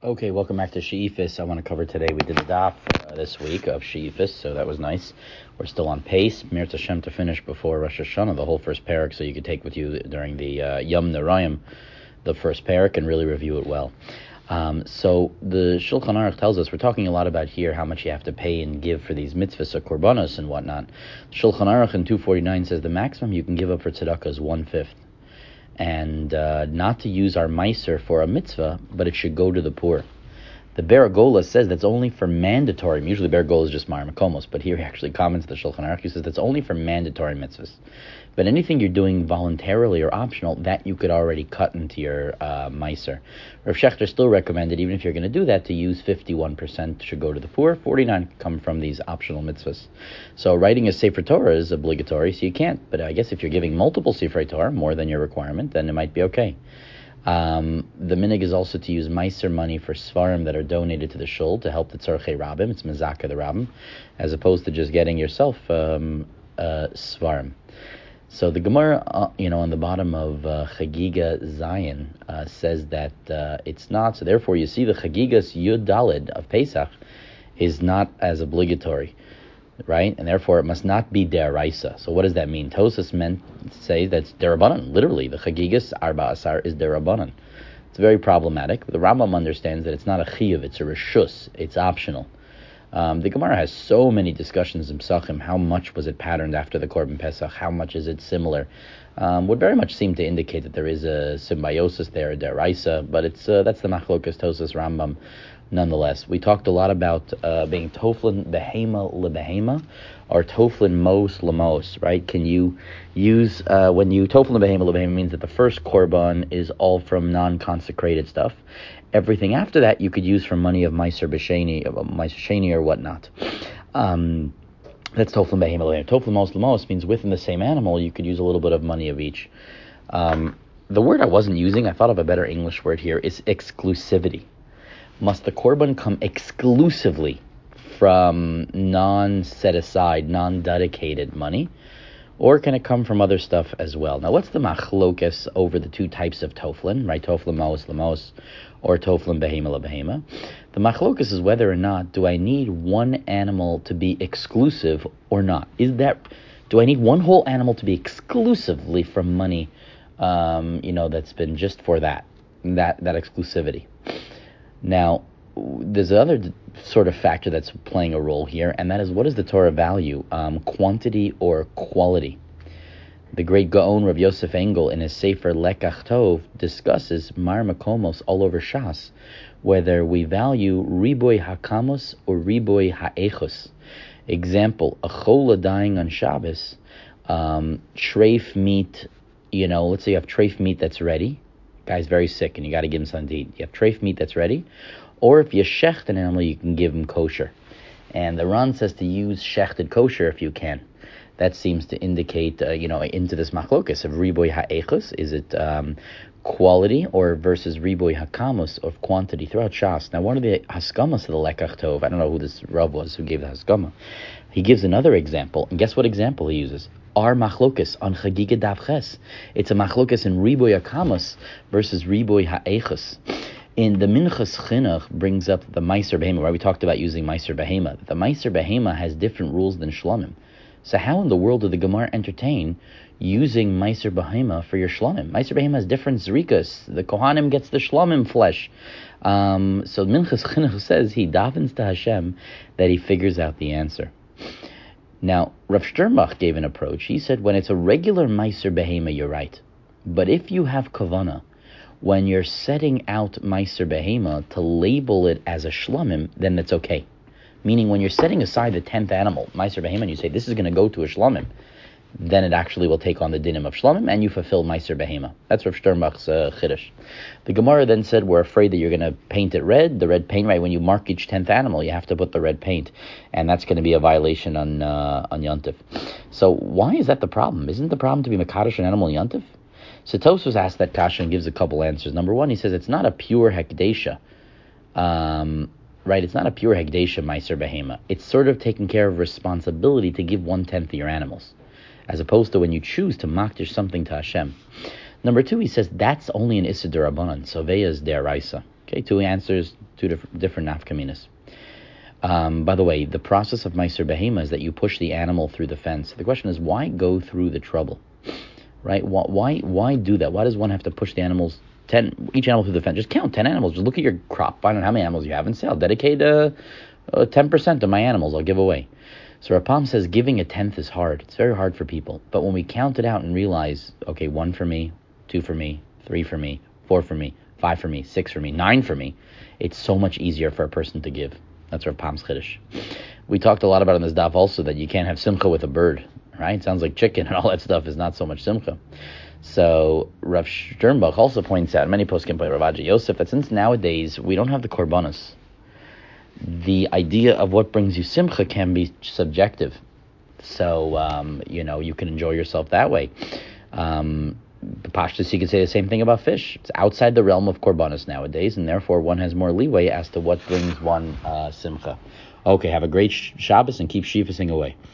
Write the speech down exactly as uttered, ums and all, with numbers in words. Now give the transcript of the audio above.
Okay, welcome back to She'ifis. I want to cover today, we did the daf uh, this week of She'ifis, so that was nice. We're still on pace. Mir Hashem to finish before Rosh Hashanah, the whole first parak, so you could take with you during the uh, Yom Narayim, the first parak, and really review it well. Um, so the Shulchan Aruch tells us, we're talking a lot about here how much you have to pay and give for these mitzvahs or korbanos and whatnot. Shulchan Aruch in two forty-nine says the maximum you can give up for tzedakah is one-fifth. And uh, not to use our meiser for a mitzvah, but it should go to the poor. The Baragola says that's only for mandatory. Usually Baragola is just Mar Makomos, but here he actually comments the Shulchan Aruch. He says that's only for mandatory mitzvahs. But anything you're doing voluntarily or optional, that you could already cut into your uh, meiser. Rav Shechter still recommended, even if you're going to do that, to use fifty-one percent should go to the poor, forty-nine come from these optional mitzvahs. So writing a Sefer Torah is obligatory, so you can't. But I guess if you're giving multiple Sefer Torah, more than your requirement, then it might be okay. Um, the minig is also to use meiser money for svarim that are donated to the shul to help the tzarchei rabbim. It's mezaka the rabbim, as opposed to just getting yourself um, uh, svarim. So the Gemara, uh, you know, on the bottom of uh, Chagiga Zion uh, says that uh, it's not. So therefore, you see the Chagigas Yud Dalid of Pesach is not as obligatory, right? And therefore, it must not be deraisa. So what does that mean? Tosas meant say that's derabanan. Literally, the Chagigas Arba Asar is derabanan. It's very problematic. The Rambam understands that it's not a chiyuv, it's a reshus, it's optional. Um, the Gemara has so many discussions in Pesachim. How much was it patterned after the Korban Pesach? How much is it similar? Um, would very much seem to indicate that there is a symbiosis there, a deraisa, but it's uh, that's the Machlokas Tosas Rambam. Nonetheless, we talked a lot about uh, being toflin behema lebehema or toflin mos lemos, right? Can you use, uh, when you toflin behema lebehema means that the first korban is all from non-consecrated stuff. Everything after that you could use from money of meiser b'sheni, meiser sheni or whatnot. Um, that's toflin behema lebehema. Toflin mos lemos means within the same animal you could use a little bit of money of each. Um, the word I wasn't using, I thought of a better English word here, is exclusivity. Must the korban come exclusively from non-set-aside, non-dedicated money, or can it come from other stuff as well? Now, what's the machlokas over the two types of toflin, right? Toflin mos lemos, or toflin behema lebehema. The machlokas is whether or not do I need one animal to be exclusive or not. Is that do I need one whole animal to be exclusively from money, um, you know, that's been just for that that that exclusivity? Now, there's another d- sort of factor that's playing a role here, and that is, what is the Torah value, um, quantity or quality? The great Gaon Rav Yosef Engel in his Sefer Lekach Tov discusses Mar Makomos all over Shas, whether we value Riboy Hakamos or Riboy Ha'echos. Example, a chola dying on Shabbos, um, treif meat, you know, let's say you have treif meat that's ready. Guy's very sick and you got to give him something to eat. You have treif meat that's ready, or if you shecht an animal, you can give him kosher. And the Ran says to use shechted kosher if you can. That seems to indicate, uh, you know, into this machlokas of riboy ha'echos. Is it um, quality or versus riboy hakamos of quantity throughout Shas? Now, one of the haskamas of the Lekach Tov, I don't know who this Rav was who gave the haskama. He gives another example, and guess what example he uses? Our machlokas on Chagiga Daf Ches. It's a machlokas in riboy hakamos versus riboy ha'echos. In the Minchas Chinuch brings up the meiser behema, right? We talked about using meiser behema. The meiser behema has different rules than shlomim. So how in the world did the Gemara entertain using meiser behema for your shlomim? Meiser behema has different zrikas. The Kohanim gets the shlomim flesh. Um, so Minchas Chinuch says he davens to Hashem that he figures out the answer. Now, Rav Sternbach gave an approach. He said when it's a regular meiser behema, you're right. But if you have kavana, when you're setting out meiser behema to label it as a shlomim, then that's okay. Meaning when you're setting aside the tenth animal, meiser behema, and you say this is going to go to a shlomim, then it actually will take on the dinim of shlomim, and you fulfill meiser behema. That's Rav Sternbach's uh, chiddush. The Gemara then said we're afraid that you're going to paint it red. The red paint, right? When you mark each tenth animal, you have to put the red paint, and that's going to be a violation on uh, on Yontif. So why is that the problem? Isn't the problem to be mekadosh an animal Yontif? So Tosfos asked that kasha and gives a couple answers. Number one, he says it's not a pure hekdesha, um, right? It's not a pure hekdesha meiser behema. It's sort of taking care of responsibility to give one tenth of your animals, as opposed to when you choose to makdish something to Hashem. Number two, he says that's only an issa d'Rabbanan, so veya is deraisa. Okay, two answers, two diff- different nafkaminas. Um, by the way, the process of Meiser Behema is that you push the animal through the fence. The question is, why go through the trouble, right? Why, why, why do that? Why does one have to push the animals, ten, each animal through the fence? Just count ten animals. Just look at your crop, find out how many animals you have, and say, I'll dedicate uh, uh, ten percent of my animals I'll give away. So Rapam says giving a tenth is hard. It's very hard for people. But when we count it out and realize, okay, one for me, two for me, three for me, four for me, five for me, six for me, nine for me, it's so much easier for a person to give. That's Rapam's Chiddush. We talked a lot about in this daf also that you can't have simcha with a bird, right? It sounds like chicken and all that stuff is not so much simcha. So Rav Sternbach also points out, many poskim by Rav Adja Yosef, that since nowadays we don't have the korbanos, the idea of what brings you simcha can be subjective. So, um, you know, you can enjoy yourself that way. Um, Pashtus, you could say the same thing about fish. It's outside the realm of korbanos nowadays, and therefore one has more leeway as to what brings one uh, simcha. Okay, have a great sh- Shabbos and keep shifasing away.